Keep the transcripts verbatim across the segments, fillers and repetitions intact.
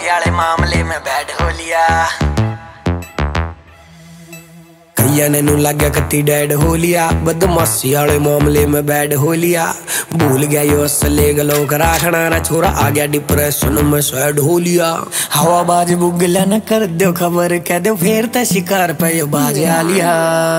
बदमाशी वाले मामले में बैड हो लिया। कईया ने नू लग गया कत्ती डैड हो लिया, बदमाशी वाले मामले में बैड हो लिया। भूल गया यो असले गलों का राखना ना छोरा, आ गया डिप्रेशन में सैड हो लिया। हवाबाज बुगला न कर दो खबर, कह दो फिर त शिकार पे यो बाज आ लिया।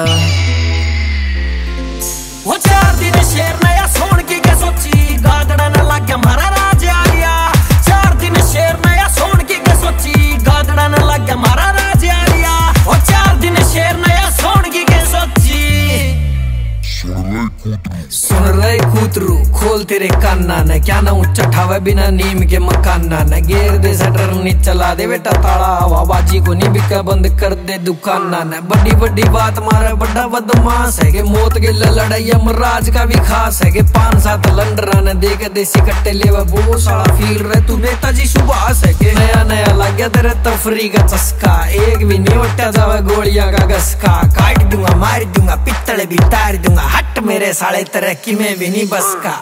वो चार दिन शेर नया सोन की के सोची, गादड़ा न लग गया मारा राज आ लिया। चार दिन शेर नया सोन की के सोची, गादड़ा न लग गया मारा राज आ लिया। वो चार दिन शेर नया सोन की के सोची। सुन रहे कूतरू खोल तेरे कान्ना न, क्या ना ऊंचा ठावे बिना नीम के मकाना न। गेर दे सटर नी चला दे बेटा ताला, हवाबाजी को नहीं बिका बंद कर दे दुकाना न। बड़ी बड़ी बात मारे बड़ा बदमाश है के, मौत के लड़ाई अमराज का भी खास है के। पांच सात लंडरा ने देख देसी कट्टे लेवा वो साला फील रहे तू नेताजी सुभाष है के। नया नया लग गया तेरे तफरी का चस्का, एक भी नहीं उठा जावे गोलियां का गसका। काट दूंगा मार दूंगा पित्तल भी तार दूंगा, हट मेरे साले तरक्की में भी नहीं बस का।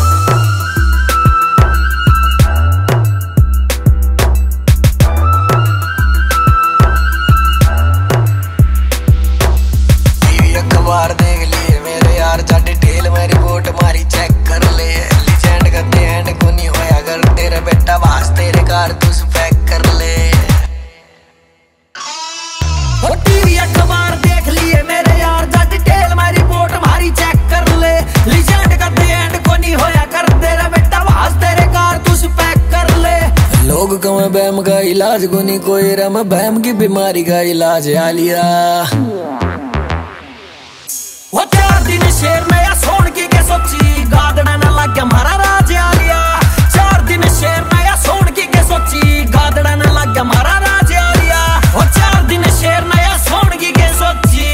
टीवी अखबार देख लिए मेरे यार, जा डिटेल में रिपोर्ट मारी चेक कर ले। लीजेंड का दे एंड को नहीं होया कर तेरे बेटा वास तेरे कार तू पैक कर ले। वो टीवी अखबार देख लिए मेरे यार, जा डिटेल में रिपोर्ट मारी चेक कर ले। लीजेंड का दे एंड को नहीं होया कर तेरा बेटा वास तेरे कार तू पैक कर ले। लोग कमे बैम का इलाज को नहीं कोई रम, बैम की बीमारी का इलाज आ लिया। वो चार दिन शेर नया सोन की के सोची, गादड़ा न लग गया मारा राज आ लिया। चार दिन शेर नया सोन की के सोची, गादड़ा न लग गया मारा राज आ लिया। वो चार दिन शेर नया सोन की के सोची।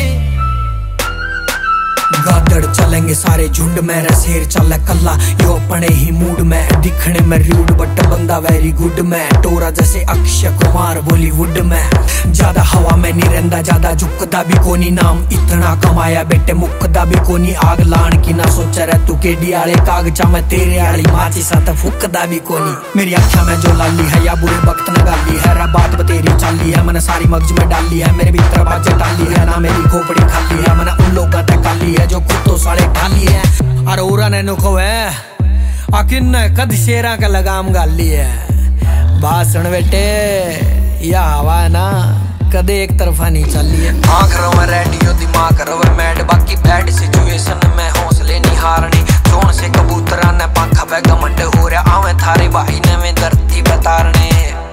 गादड़ चलेंगे सारे झुंड में, शेर चल कल्ला यो अपने ही मूड में। दिखने में रूड बट बंदा वेरी गुड में, टोरा जैसे अक्षय कुमार बॉलीवुड में। ज्यादा हवा में नहीं रहंदा, ज्यादा झुकदा भी कोनी, नाम इतना कमाया बेटे मुकदा भी कोनी। आग लान की ना सोचा रह तू केडी आले कागजा में, तेरे आली माची साथ फुकदा भी कोनी। मेरी अखा में जो लाली है या बुरे वक्त न गाली है, रा बात बतेरी चाली है मैंने सारी मगज में डाली है। मेरे भीतर बाजे डाली है ना मेरी खोपड़ी खाली है, मैंने उन लोगों तक काली है जो खुद तो साले खाली है। और ओरा ने नुको है आकिन ने कद शेरा का लगाम गाली है। भाषण बेटे या हवा है ना कदे एक तरफा नहीं चली है। आंख रवे रेडियो दिमाग रवे मैड, बाकी बैड सिचुएशन में हौसले नहीं हारनी। जोन से कबूतरा ने पंखा पे घमंड हो रहा, आवे थारे भाई ने में धरती बतारने।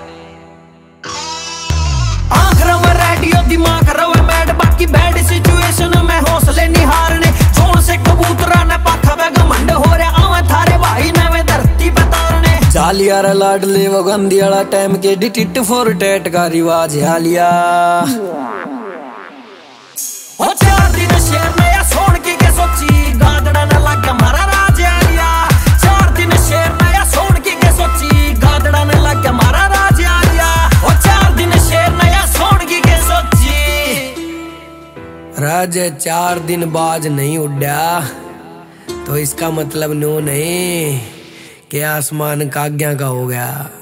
आंख रवे रेडियो दिमाग रवे मैड, बाकी बैड सिचुएशन में हौसले नहीं हारने। जोन से कबूतरा ने पंखा पे घमंड हो रहा, आवे थारे भाई ने में धरती बतारने। जालियारा लाडले वो गंदी वाला टाइम के डिटिट फोर टेट का रिवाज आ लिया। वो चार दिन शेर नया सोन की के सोची, गादड़ा न लग गया मारा राज आ लिया। चार दिन शेर नया सोन की के सोची, गादड़ा न लग गया मारा राज आ लिया। वो चार दिन शेर नया सोन की के सोची। राज चार दिन बाज नहीं उड़ा तो इसका मतलब नो नहीं कि आसमान काग्या का हो गया।